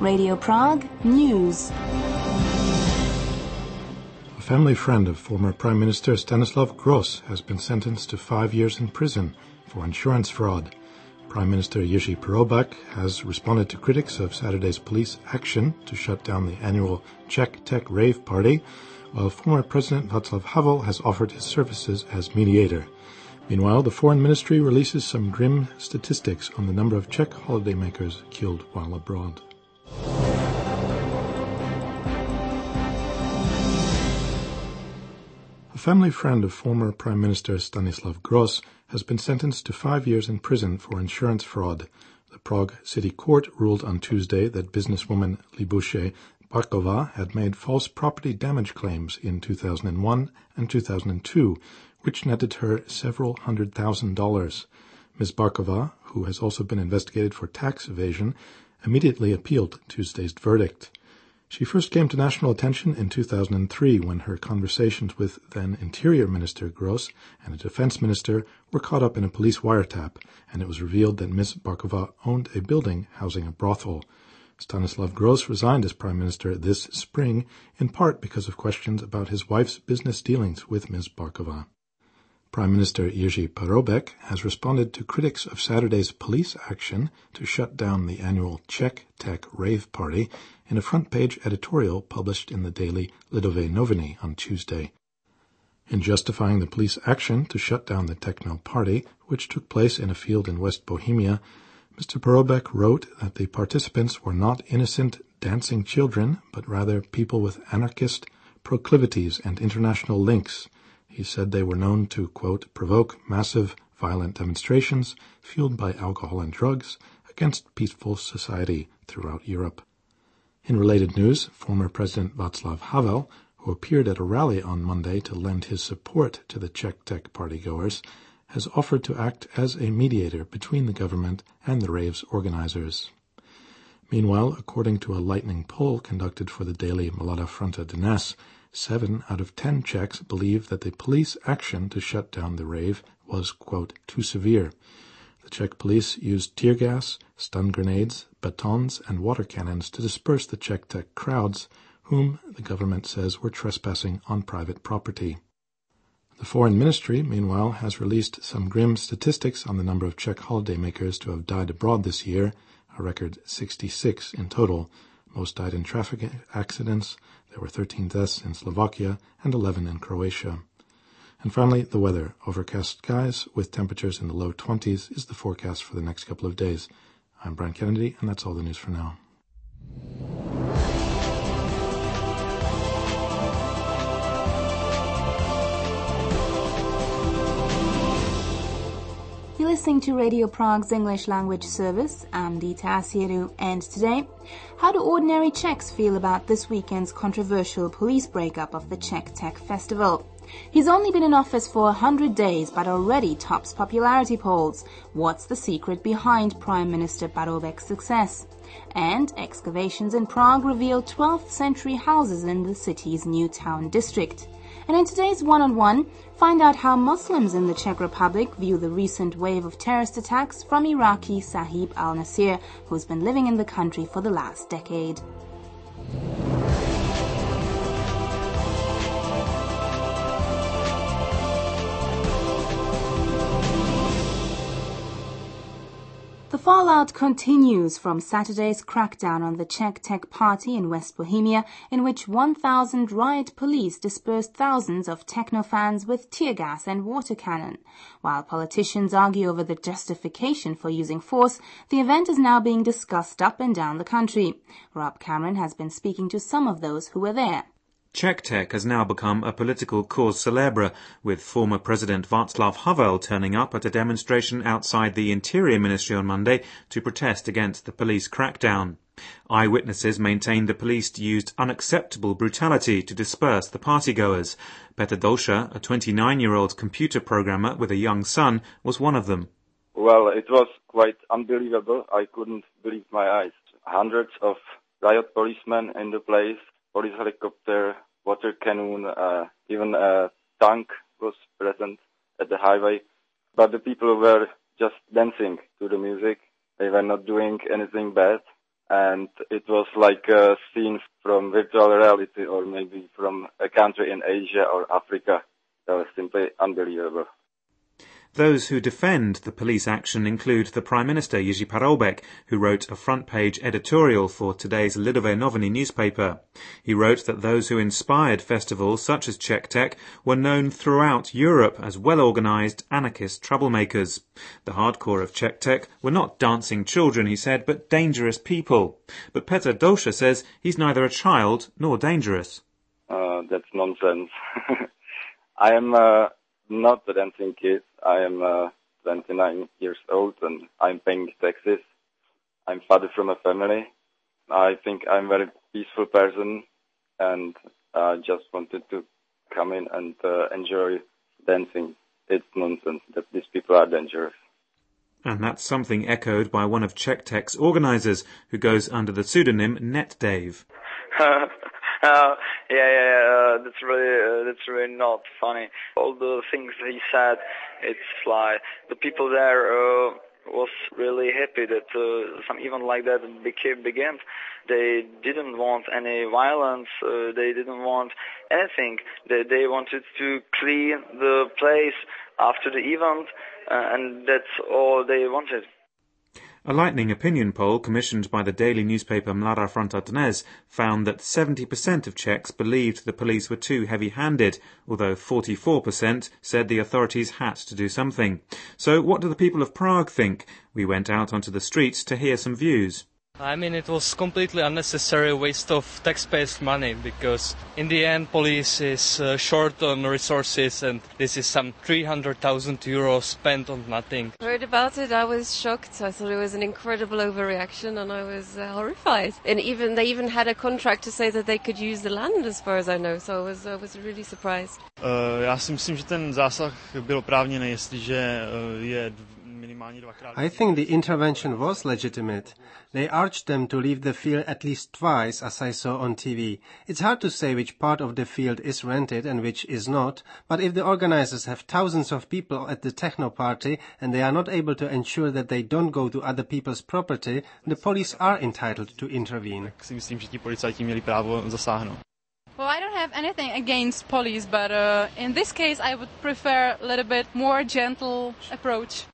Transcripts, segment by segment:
Radio Prague News. A family friend of former Prime Minister Stanislav Gross has been sentenced to 5 years in prison for insurance fraud. Prime Minister Jiří Paroubek has responded to critics of Saturday's police action to shut down the annual Czech Tech rave party, while former President Václav Havel has offered his services as mediator. Meanwhile, the Foreign Ministry releases some grim statistics on the number of Czech holidaymakers killed while abroad. A family friend of former Prime Minister Stanislav Gross has been sentenced to 5 years in prison for insurance fraud. The Prague City Court ruled on Tuesday that businesswoman Libuše Barková had made false property damage claims in 2001 and 2002, which netted her several $100,000. Ms. Barková, who has also been investigated for tax evasion, immediately appealed Tuesday's verdict. She first came to national attention in 2003 when her conversations with then Interior Minister Gross and a Defense Minister were caught up in a police wiretap, and it was revealed that Ms. Barková owned a building housing a brothel. Stanislav Gross resigned as Prime Minister this spring, in part because of questions about his wife's business dealings with Ms. Barková. Prime Minister Jiří Paroubek has responded to critics of Saturday's police action to shut down the annual Czech Tech rave party in a front-page editorial published in the daily Lidové noviny on Tuesday. In justifying the police action to shut down the techno party, which took place in a field in West Bohemia, Mr. Paroubek wrote that the participants were not innocent dancing children, but rather people with anarchist proclivities and international links. He said they were known to, quote, provoke massive violent demonstrations fueled by alcohol and drugs against peaceful society throughout Europe. In related news, former President Václav Havel, who appeared at a rally on Monday to lend his support to the Czech Tech partygoers, has offered to act as a mediator between the government and the rave's organizers. Meanwhile, according to a lightning poll conducted for the daily Mladá Fronta Dnes, 7 out of 10 Czechs believe that the police action to shut down the rave was, quote, too severe. The Czech police used tear gas, stun grenades, batons, and water cannons to disperse the Czech Tech crowds, whom the government says were trespassing on private property. The Foreign Ministry, meanwhile, has released some grim statistics on the number of Czech holidaymakers to have died abroad this year, a record 66 in total. Most died in traffic accidents. There were 13 deaths in Slovakia and 11 in Croatia. And finally, the weather. Overcast skies with temperatures in the low 20s is the forecast for the next couple of days. I'm Brian Kennedy, and that's all the news for now. You're listening to Radio Prague's English language service. I'm Dita Asieru, and today, how do ordinary Czechs feel about this weekend's controversial police breakup of the Czech Tech Festival? He's only been in office for 100 days, but already tops popularity polls. What's the secret behind Prime Minister Paroubek's success? And excavations in Prague reveal 12th century houses in the city's new town district. And in today's one-on-one, find out how Muslims in the Czech Republic view the recent wave of terrorist attacks from Iraqi Sahib al-Nasir, who's been living in the country for the last decade. The fallout continues from Saturday's crackdown on the Czech Tech party in West Bohemia, in which 1,000 riot police dispersed thousands of techno fans with tear gas and water cannon. While politicians argue over the justification for using force, the event is now being discussed up and down the country. Rob Cameron has been speaking to some of those who were there. Czech Tech has now become a political cause célèbre, with former President Václav Havel turning up at a demonstration outside the Interior Ministry on Monday to protest against the police crackdown. Eyewitnesses maintained the police used unacceptable brutality to disperse the partygoers. Petr Dolša, a 29-year-old computer programmer with a young son, was one of them. Well, it was quite unbelievable. I couldn't believe my eyes. Hundreds of riot policemen in the place, police helicopter, water cannon, even a tank was present at the highway. But the people were just dancing to the music. They were not doing anything bad. and it was like a scene from virtual reality or maybe from a country in Asia or Africa. That was simply unbelievable. Those who defend the police action include the Prime Minister, Jiří Paroubek, who wrote a front-page editorial for today's Lidové noviny newspaper. He wrote that those who inspired festivals such as CzechTek were known throughout Europe as well-organized anarchist troublemakers. The hardcore of CzechTek were not dancing children, he said, but dangerous people. But Petr Dolsha says he's neither a child nor dangerous. That's nonsense. I am not a dancing kid. I am 29 years old and I'm paying taxes. I'm father from a family. I think I'm a very peaceful person and I just wanted to come in and enjoy dancing. It's nonsense that these people are dangerous. And that's something echoed by one of CzechTek's organizers, who goes under the pseudonym NetDave. That's really not funny. All the things he said, it's like the people there was really happy that some event like that began. They didn't want any violence. They didn't want anything. They wanted to clean the place after the event, and that's all they wanted. A lightning opinion poll commissioned by the daily newspaper Mladá Fronta Dnes found that 70% of Czechs believed the police were too heavy-handed, although 44% said the authorities had to do something. So what do the people of Prague think? We went out onto the streets to hear some views. I mean, it was completely unnecessary waste of taxpayers' money, because in the end police is short on resources and this is some 300,000 euros spent on nothing. I heard about it, I was shocked. I thought it was an incredible overreaction and I was horrified. And they even had a contract to say that they could use the land, as far as I know, so I was really surprised. Já si myslím, že ten zásah byl oprávněný, jestliže je minimálně dvakrát. I think the intervention was legitimate. They urged them to leave the field at least twice, as I saw on TV. It's hard to say which part of the field is rented and which is not, but if the organizers have thousands of people at the techno party and they are not able to ensure that they don't go to other people's property, the police are entitled to intervene. Tak si myslím, že ti policajti měli právo zasáhnout. Well, I don't have anything against police, but in this case I would prefer a little bit more gentle approach.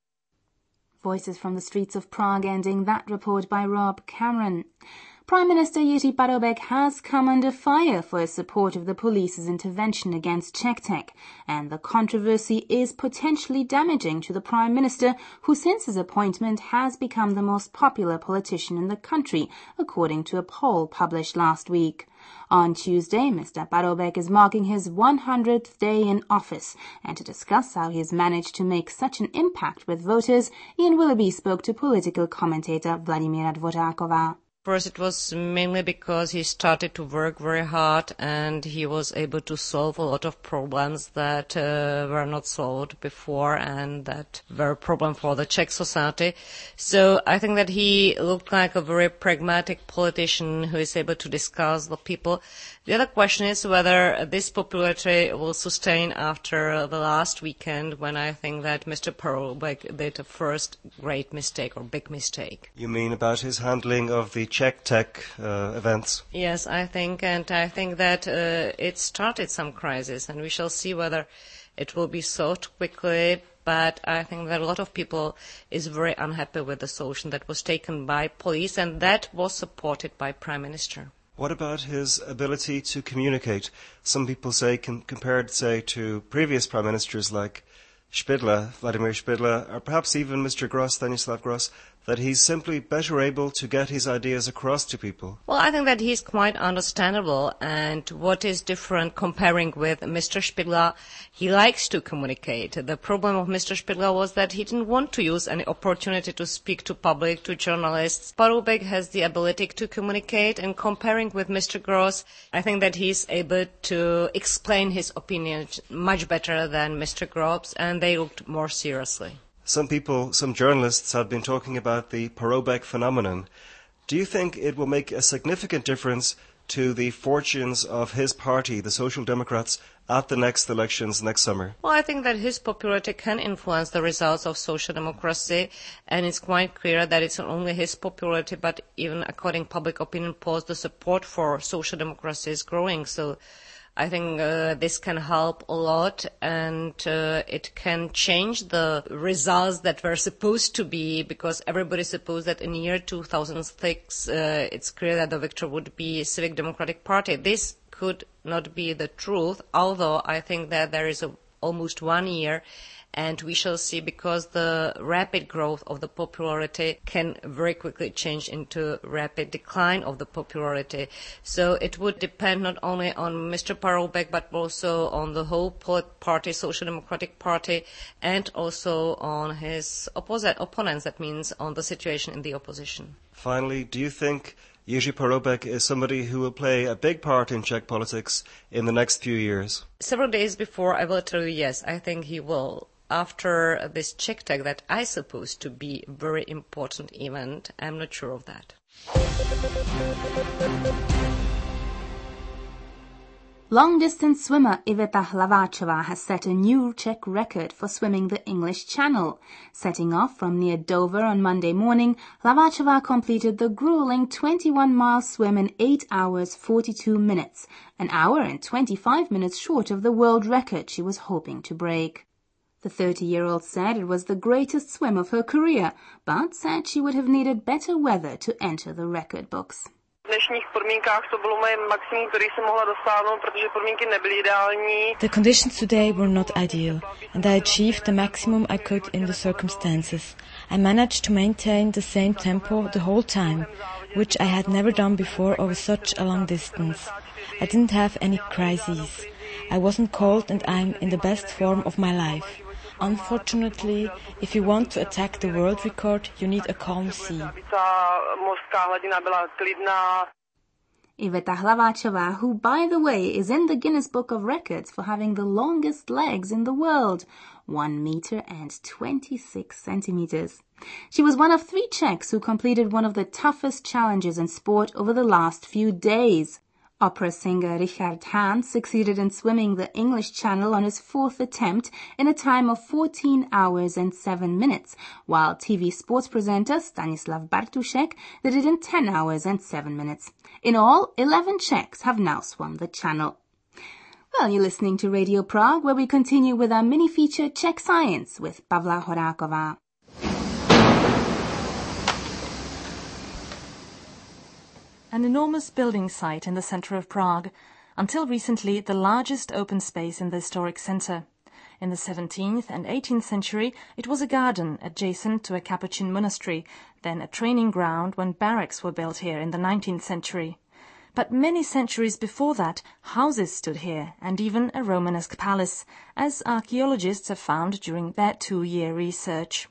Voices from the streets of Prague, ending that report by Rob Cameron. Prime Minister Jiří Paroubek has come under fire for his support of the police's intervention against CzechTek, and the controversy is potentially damaging to the Prime Minister, who since his appointment has become the most popular politician in the country, according to a poll published last week. On Tuesday, Mr. Paroubek is marking his 100th day in office, and to discuss how he has managed to make such an impact with voters, Ian Willoughby spoke to political commentator Vladimíra Dvořáková. First, it was mainly because he started to work very hard and he was able to solve a lot of problems that were not solved before and that were a problem for the Czech society. So I think that he looked like a very pragmatic politician who is able to discuss the people. The other question is whether this popularity will sustain after the last weekend, when I think that Mr. Paroubek did a first great mistake or big mistake. You mean about his handling of the CzechTek events? Yes, I think that it started some crisis, and we shall see whether it will be solved quickly. But I think that a lot of people is very unhappy with the solution that was taken by police, and that was supported by Prime Minister. What about his ability to communicate? Some people say, compared, say, to previous prime ministers like Vladimir Špidla, or perhaps even Mr. Gross, Stanislav Gross, that he's simply better able to get his ideas across to people? Well, I think that he's quite understandable, and what is different comparing with Mr. Špidla, he likes to communicate. The problem of Mr. Špidla was that he didn't want to use any opportunity to speak to public, to journalists. Paroubek has the ability to communicate, and comparing with Mr. Gross, I think that he's able to explain his opinions much better than Mr. Gross, and they looked more seriously. Some people, some journalists have been talking about the Paroubek phenomenon. Do you think it will make a significant difference to the fortunes of his party, the Social Democrats, at the next elections next summer? Well, I think that his popularity can influence the results of social democracy, and it's quite clear that it's not only his popularity, but even according to public opinion polls, the support for social democracy is growing. So I think this can help a lot, and it can change the results that were supposed to be, because everybody supposed that in the year 2006 it's clear that the victor would be Civic Democratic Party. This could not be the truth, although I think that there is almost 1 year, and we shall see, because the rapid growth of the popularity can very quickly change into rapid decline of the popularity. So it would depend not only on Mr. Paroubek, but also on the whole party, Social Democratic Party, and also on his opponents, that means on the situation in the opposition. Finally, do you think Jiří Paroubek is somebody who will play a big part in Czech politics in the next few years? Several days before, I will tell you yes, I think he will. After this Czech Tech that I suppose to be a very important event, I'm not sure of that. Long-distance swimmer Iveta Hlaváčová has set a new Czech record for swimming the English Channel. Setting off from near Dover on Monday morning, Hlaváčová completed the grueling 21-mile swim in 8 hours 42 minutes, an hour and 25 minutes short of the world record she was hoping to break. The 30-year-old said it was the greatest swim of her career, but said she would have needed better weather to enter the record books. The conditions today were not ideal, and I achieved the maximum I could in the circumstances. I managed to maintain the same tempo the whole time, which I had never done before over such a long distance. I didn't have any crises. I wasn't cold, and I'm in the best form of my life. Unfortunately, if you want to attack the world record, you need a calm sea. Iveta Hlaváčová, who, by the way, is in the Guinness Book of Records for having the longest legs in the world, 1 meter and 26 centimeters. She was one of 3 Czechs who completed one of the toughest challenges in sport over the last few days. Opera singer Richard Hahn succeeded in swimming the English Channel on his 4th attempt in a time of 14 hours and 7 minutes, while TV sports presenter Stanislav Bartušek did it in 10 hours and 7 minutes. In all, 11 Czechs have now swum the Channel. Well, you're listening to Radio Prague, where we continue with our mini-feature Czech Science with Pavla Horáková. An enormous building site in the center of Prague, until recently the largest open space in the historic center. In the 17th and 18th century, it was a garden adjacent to a Capuchin monastery, then a training ground when barracks were built here in the 19th century. But many centuries before that, houses stood here, and even a Romanesque palace, as archaeologists have found during their 2-year research.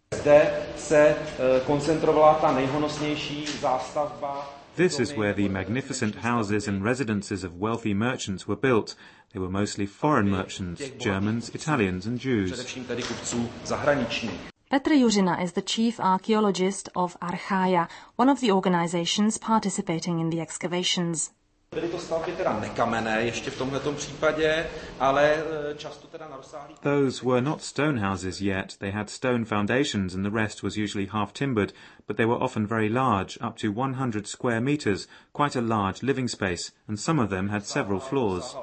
This is where the magnificent houses and residences of wealthy merchants were built. They were mostly foreign merchants, Germans, Italians and Jews. Petr Juřina is the chief archaeologist of Archaia, one of the organizations participating in the excavations. Those were not stone houses yet. They had stone foundations and the rest was usually half timbered, but they were often very large, up to 100 square meters, quite a large living space, and some of them had several floors.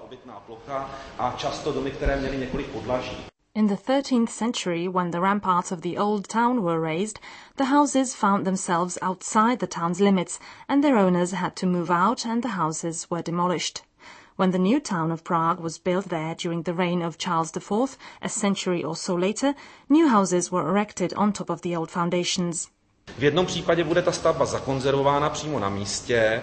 In the 13th century, when the ramparts of the old town were razed, the houses found themselves outside the town's limits, and their owners had to move out and the houses were demolished. When the new town of Prague was built there during the reign of Charles IV, a century or so later, new houses were erected on top of the old foundations. V jednom případě bude ta stavba zakonzervována přímo na místě.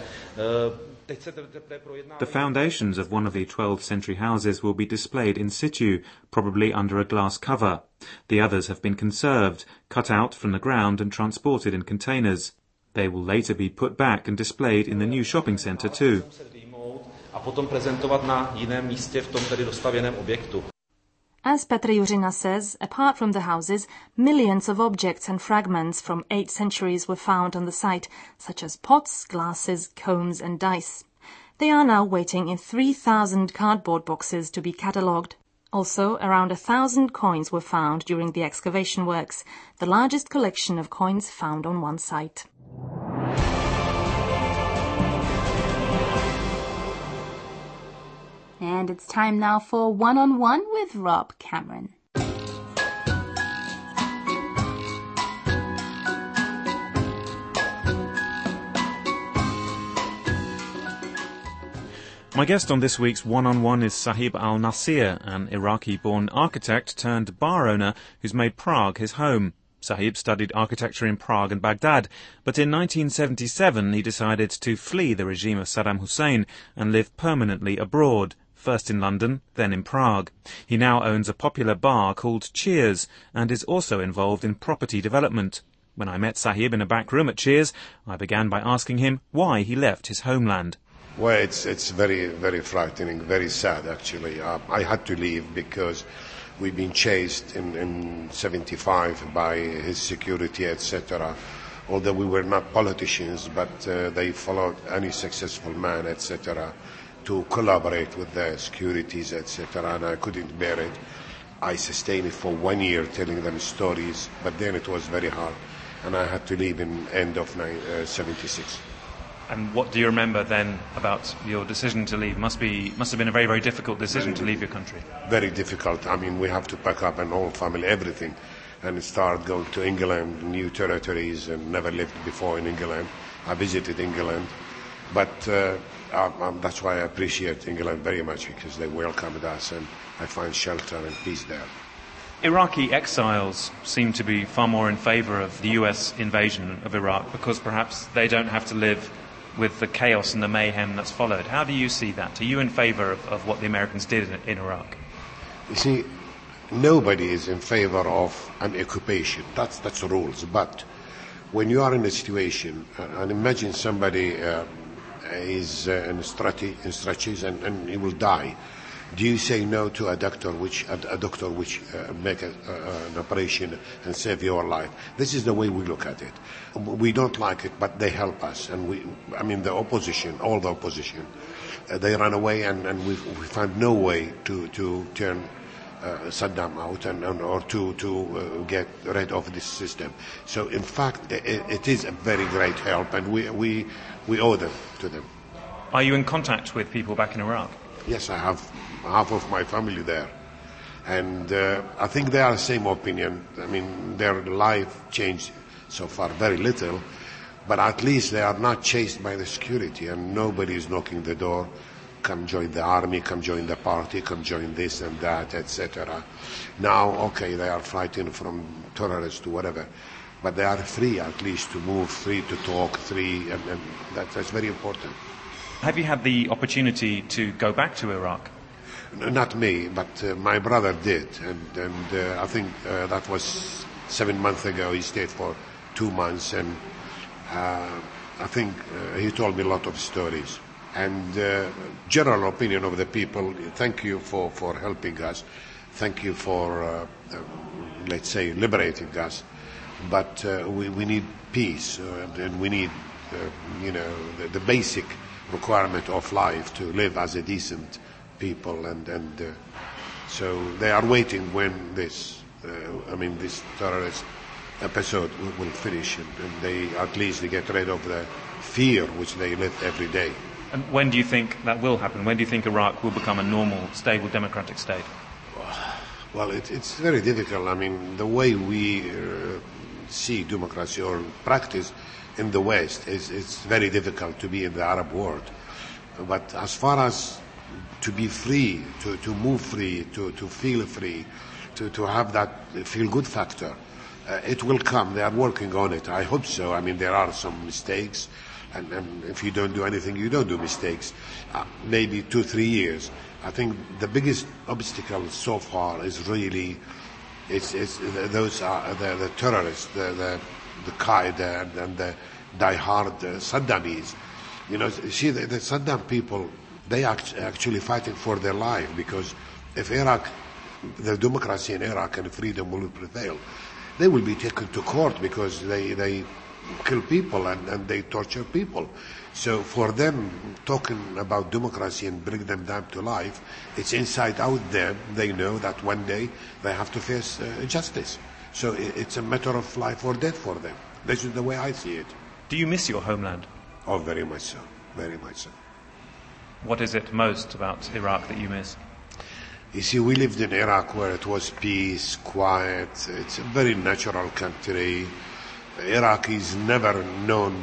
The foundations of one of the 12th century houses will be displayed in situ, probably under a glass cover. The others have been conserved, cut out from the ground and transported in containers. They will later be put back and displayed in the new shopping centre too. As Petr Juřina says, apart from the houses, millions of objects and fragments from 8 centuries were found on the site, such as pots, glasses, combs and dice. They are now waiting in 3,000 cardboard boxes to be catalogued. Also, around 1,000 coins were found during the excavation works, the largest collection of coins found on one site. And it's time now for One-on-One with Rob Cameron. My guest on this week's One-on-One is Sahib Al-Nasir, an Iraqi-born architect turned bar owner who's made Prague his home. Sahib studied architecture in Prague and Baghdad, but in 1977 he decided to flee the regime of Saddam Hussein and live permanently abroad, first in London, then in Prague. He now owns a popular bar called Cheers and is also involved in property development. When I met Sahib in a back room at Cheers, I began by asking him why he left his homeland. Well, it's very, very frightening, very sad actually. I had to leave because we've been chased in 75 by his security, etc. Although we were not politicians, but they followed any successful man, etc., to collaborate with the securities, etc., and I couldn't bear it. I sustained it for 1 year telling them stories, but then it was very hard, and I had to leave in end of 76. And what do you remember then about your decision to leave? Must have been a very, very difficult decision to leave your country. Very difficult. I mean, we have to pack up an whole family, everything, and start going to England, new territories, and never lived before in England. I visited England, but that's why I appreciate England very much, because they welcomed us, and I find shelter and peace there. Iraqi exiles seem to be far more in favour of the US invasion of Iraq because perhaps they don't have to live with the chaos and the mayhem that's followed. How do you see that? Are you in favour of what the Americans did in Iraq? You see, nobody is in favour of an occupation. That's the rules. But when you are in a situation, and imagine somebody is in stretches and he will die. Do you say no to a doctor which make an operation and save your life? This is the way we look at it. We don't like it, but they help us. And the opposition, all the opposition, they run away, and we find no way to turn Saddam out or to get rid of this system. So in fact, it is a very great help, and we owe them to them. Are you in contact with people back in Iraq? Yes, I have half of my family there, and I think they are the same opinion. I mean, their life changed so far very little, but at least they are not chased by the security, and nobody is knocking the door. Come join the army, come join the party, come join this and that, etc. Now, okay, they are fighting from terrorists to whatever, but they are free at least to move, free to talk, free, and that's very important. Have you had the opportunity to go back to Iraq? Not me, but my brother did, and I think that was 7 months ago. He stayed for 2 months, and I think he told me a lot of stories. And general opinion of the people, thank you for helping us, thank you for, let's say, liberating us, but we need peace, and we need, the basic requirement of life to live as a decent people, and so they are waiting when this terrorist episode will finish, and they at least get rid of the fear which they live every day. And when do you think that will happen? When do you think Iraq will become a normal, stable, democratic state? Well, it's very difficult. I mean, the way we see democracy or practice in the West it's very difficult to be in the Arab world. But as far as to be free, to move free, to feel free, to have that feel-good factor, it will come. They are working on it. I hope so. I mean, there are some mistakes. And if you don't do anything, you don't do mistakes. Maybe 2-3 years. I think the biggest obstacle so far is really, those are the terrorists, the Qaeda and the die-hard Saddamis. See, the Saddam people, they are actually fighting for their life, because if Iraq, the democracy in Iraq and freedom will prevail, they will be taken to court because they kill people and they torture people. So for them, talking about democracy and bring them down to life, it's inside out them. They know that one day they have to face justice. So it's a matter of life or death for them. This is the way I see it. Do you miss your homeland? Oh, very much so. Very much so. What is it most about Iraq that you miss? You see, we lived in Iraq where it was peace, quiet. It's a very natural country. Iraqis never known,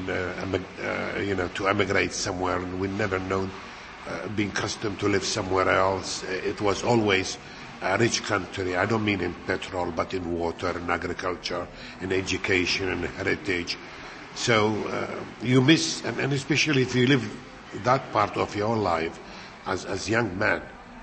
to emigrate somewhere. We never known being accustomed to live somewhere else. It was always a rich country. I don't mean in petrol, but in water, in agriculture, in education, in heritage. So you miss, and especially if you live that part of your life as young man,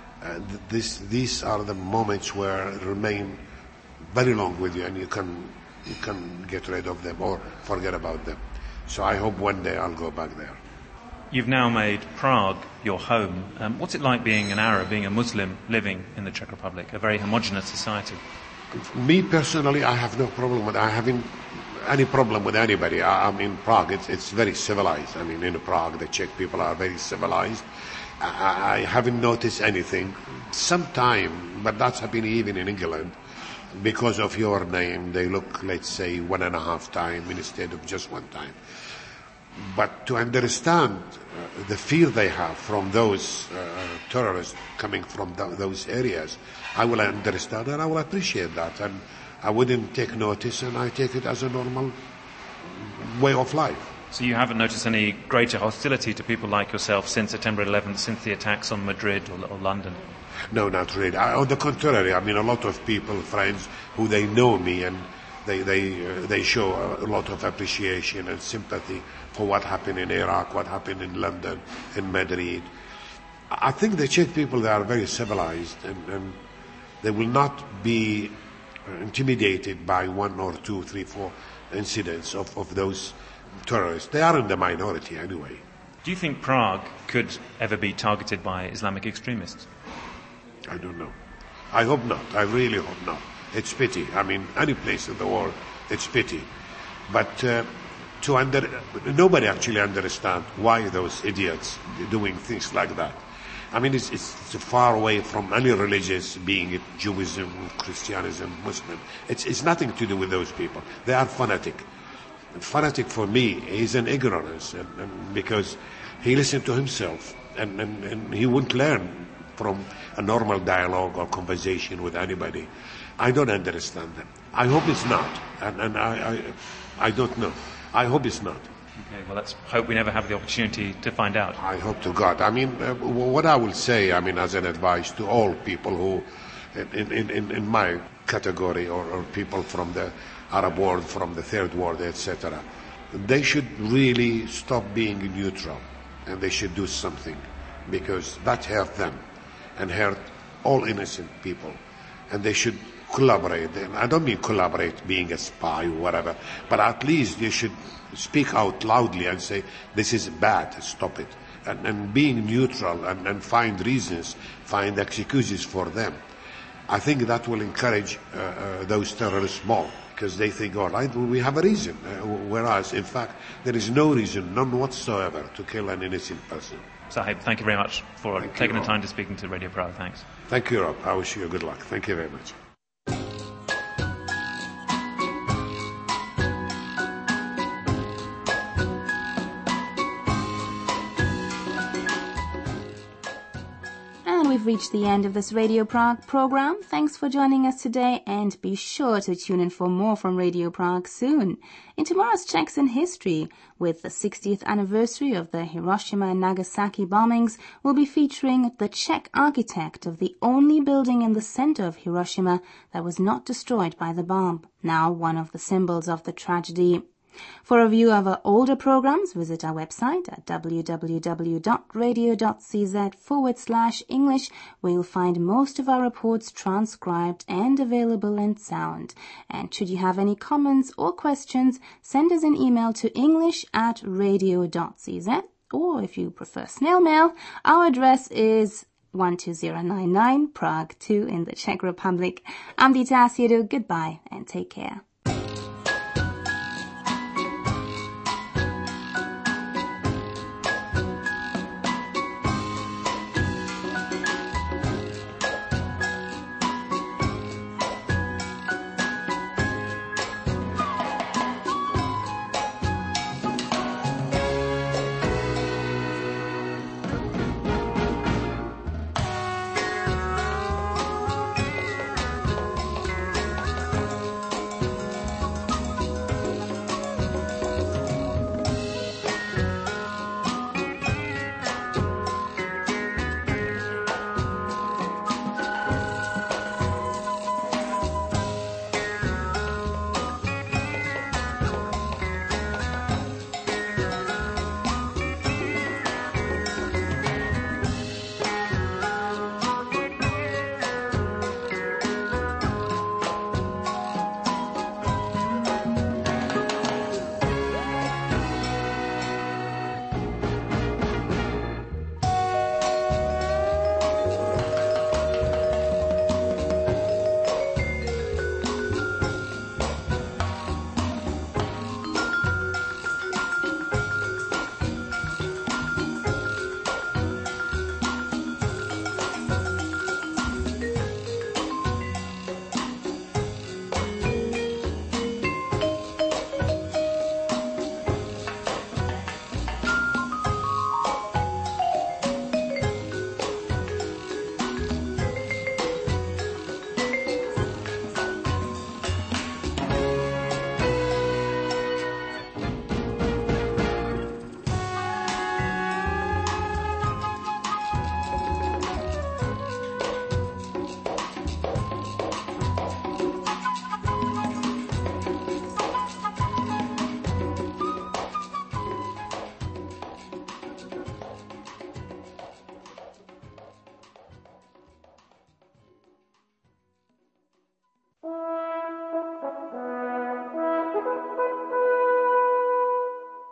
these are the moments where remain very long with you, and you can get rid of them or forget about them. So I hope one day I'll go back there. You've now made Prague your home. What's it like being an Arab, being a Muslim living in the Czech Republic, a very homogeneous society? Me personally, I have no problem with. I haven't any problem with anybody. I'm in Prague. It's very civilized. I mean, in Prague, the Czech people are very civilized. I haven't noticed anything. Sometime, but that's happening even in England. Because of your name, they look, let's say, 1.5 times instead of just 1 time. But to understand the fear they have from those terrorists coming from those areas, I will understand and I will appreciate that. And I wouldn't take notice, and I take it as a normal way of life. So you haven't noticed any greater hostility to people like yourself since September 11th, since the attacks on Madrid or London? No, not really. On the contrary, I mean, a lot of people, friends, who they know me, and they show a lot of appreciation and sympathy for what happened in Iraq, what happened in London, in Madrid. I think the Czech people, they are very civilized, and they will not be intimidated by 1 or 2, 3, 4 incidents of those terrorists. They are in the minority anyway. Do you think Prague could ever be targeted by Islamic extremists? I don't know. I hope not. I really hope not. It's pity. I mean, any place in the world, it's pity. But nobody actually understands why those idiots are doing things like that. I mean, it's far away from any religious, being it Judaism, Christianism, Muslim. It's nothing to do with those people. They are fanatic. Fanatic for me is an ignorance, and because he listened to himself, and he wouldn't learn from a normal dialogue or conversation with anybody. I don't understand them. I hope it's not, and I don't know. I hope it's not. Okay, well, let's hope we never have the opportunity to find out. I hope to God. I mean, what I will say, I mean, as an advice to all people who, in my category, or people from the Arab world, from the third world, etc., they should really stop being neutral, and they should do something, because that hurt them and hurt all innocent people, and they should collaborate. And I don't mean collaborate being a spy or whatever, but at least you should speak out loudly and say, this is bad, stop it. And being neutral and find reasons, find excuses for them. I think that will encourage those terrorists more, because they think, all right, well, we have a reason. Whereas, in fact, there is no reason, none whatsoever, to kill an innocent person. Sahib, thank you very much for taking the time to speak to Radio Prague. Thanks. Thank you, Rob. I wish you good luck. Thank you very much. We've reached the end of this Radio Prague program. Thanks for joining us today, and be sure to tune in for more from Radio Prague soon. In tomorrow's Czechs in History, with the 60th anniversary of the Hiroshima and Nagasaki bombings, we'll be featuring the Czech architect of the only building in the center of Hiroshima that was not destroyed by the bomb, now one of the symbols of the tragedy. For a view of our older programs, visit our website at www.radio.cz/English, where you'll find most of our reports transcribed and available in sound. And should you have any comments or questions, send us an email to english@radio.cz, or if you prefer snail mail, our address is 12099 Prague 2 in the Czech Republic. I'm Dita Asiedu. Goodbye and take care.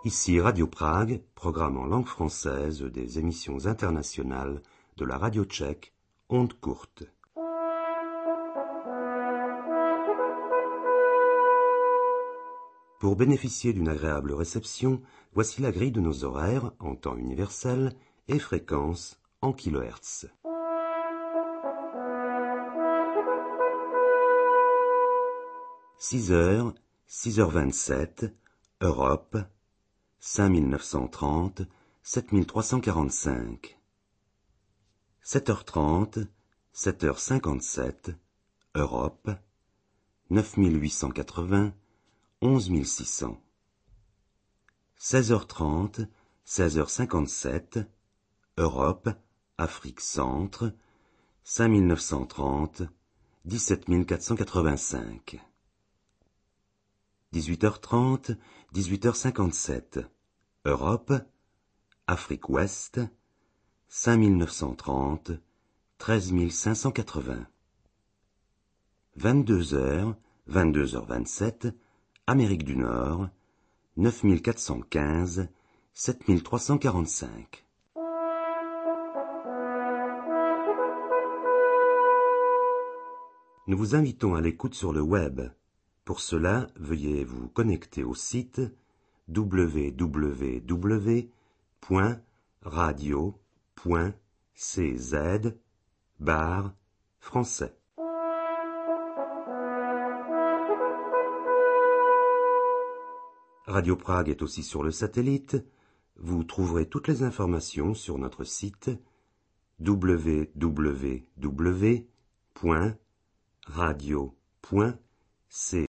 Ici Radio Prague, programme en langue française des émissions internationales de la radio tchèque, Ondes courtes. Pour bénéficier d'une agréable réception, voici la grille de nos horaires en temps universel et fréquence en kHz. 6h, 6h27, Europe, 5930, 7345. 7h30, 7h57, Europe, 9880, 11600. 16h30, 16h57, Europe, Afrique Centre, 5930, 17485. 18h30, 18h57, Europe, Afrique Ouest, 5930, 13580. 22h, 22h27, Amérique du Nord, 9415, 7345. Nous vous invitons à l'écoute sur le web. Pour cela, veuillez vous connecter au site www.radio.cz/français. Radio Prague est aussi sur le satellite. Vous trouverez toutes les informations sur notre site www.radio.cz